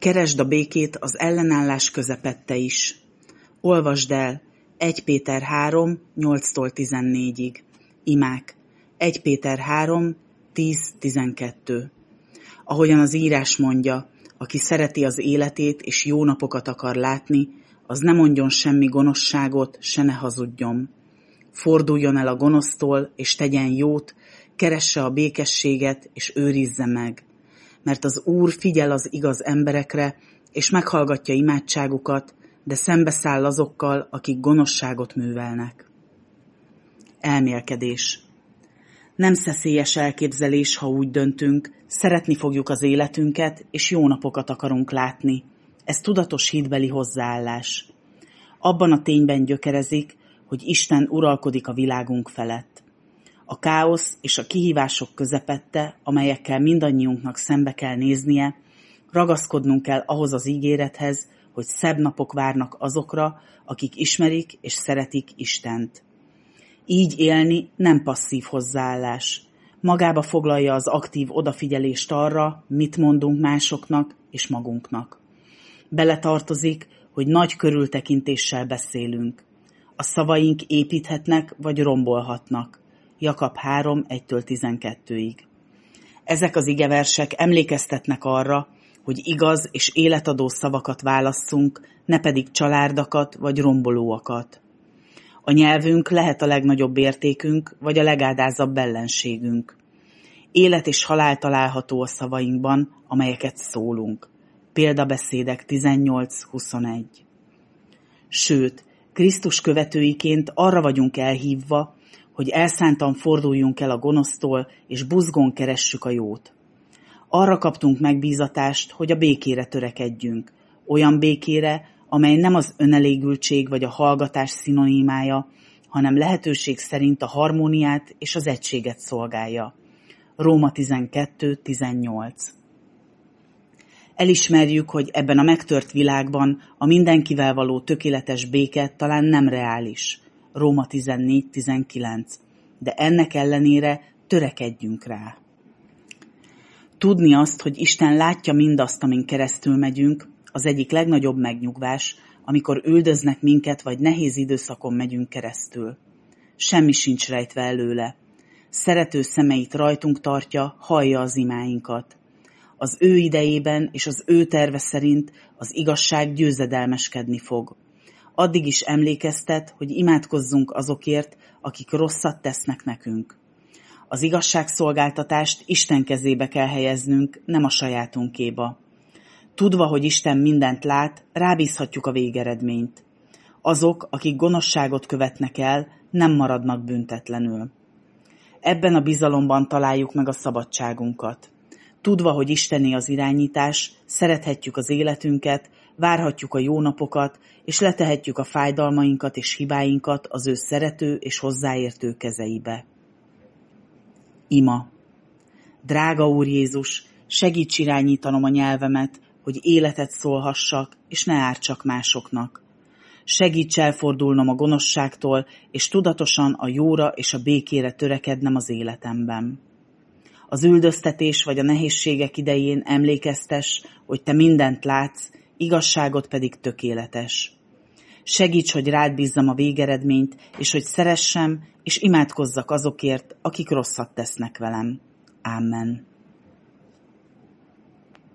Keresd a békét az ellenállás közepette is. Olvasd el 1 Péter 3, 8-14. Imák 1 Péter 3, 10-12. Ahogyan az írás mondja, aki szereti az életét és jó napokat akar látni, az ne mondjon semmi gonoszságot, se ne hazudjon. Forduljon el a gonosztól, és tegyen jót, keresse a békességet, és őrizze meg. Mert az Úr figyel az igaz emberekre, és meghallgatja imádságukat, de szembeszáll azokkal, akik gonoszságot művelnek. Elmélkedés. Nem szeszélyes elképzelés, ha úgy döntünk, szeretni fogjuk az életünket, és jó napokat akarunk látni. Ez tudatos hitbeli hozzáállás. Abban a tényben gyökerezik, hogy Isten uralkodik a világunk felett. A káosz és a kihívások közepette, amelyekkel mindannyiunknak szembe kell néznie, ragaszkodnunk kell ahhoz az ígérethez, hogy szebb napok várnak azokra, akik ismerik és szeretik Istent. Így élni nem passzív hozzáállás. Magába foglalja az aktív odafigyelést arra, mit mondunk másoknak és magunknak. Beletartozik, hogy nagy körültekintéssel beszélünk. A szavaink építhetnek vagy rombolhatnak. Jakab 3, 1-12. Ezek az igeversek emlékeztetnek arra, hogy igaz és életadó szavakat válasszunk, ne pedig csalárdakat vagy rombolóakat. A nyelvünk lehet a legnagyobb értékünk, vagy a legádázabb ellenségünk. Élet és halál található a szavainkban, amelyeket szólunk. Példabeszédek 18-21. Sőt, Krisztus követőiként arra vagyunk elhívva, hogy elszántan forduljunk el a gonosztól, és buzgón keressük a jót. Arra kaptunk megbízatást, hogy a békére törekedjünk. Olyan békére, amely nem az önelégültség vagy a hallgatás szinonimája, hanem lehetőség szerint a harmóniát és az egységet szolgálja. Róma 12-18. Elismerjük, hogy ebben a megtört világban a mindenkivel való tökéletes béke talán nem reális. Róma 14-19. De ennek ellenére törekedjünk rá. Tudni azt, hogy Isten látja mindazt, amin keresztül megyünk, az egyik legnagyobb megnyugvás, amikor üldöznek minket, vagy nehéz időszakon megyünk keresztül. Semmi sincs rejtve előle. Szerető szemeit rajtunk tartja, hallja az imáinkat. Az ő idejében és az ő terve szerint az igazság győzedelmeskedni fog. Addig is emlékeztet, hogy imádkozzunk azokért, akik rosszat tesznek nekünk. Az igazságszolgáltatást Isten kezébe kell helyeznünk, nem a sajátunkéba. Tudva, hogy Isten mindent lát, rábízhatjuk a végeredményt. Azok, akik gonoszságot követnek el, nem maradnak büntetlenül. Ebben a bizalomban találjuk meg a szabadságunkat. Tudva, hogy Istené az irányítás, szerethetjük az életünket, várhatjuk a jó napokat, és letehetjük a fájdalmainkat és hibáinkat az ő szerető és hozzáértő kezeibe. Ima. Drága Úr Jézus, segíts irányítanom a nyelvemet, hogy életet szólhassak, és ne ártsak másoknak. Segíts elfordulnom a gonoszságtól, és tudatosan a jóra és a békére törekednem az életemben. Az üldöztetés vagy a nehézségek idején emlékeztess, hogy te mindent látsz, igazságot pedig tökéletes. Segíts, hogy rád bízzam a végeredményt, és hogy szeressem és imádkozzak azokért, akik rosszat tesznek velem. Amen.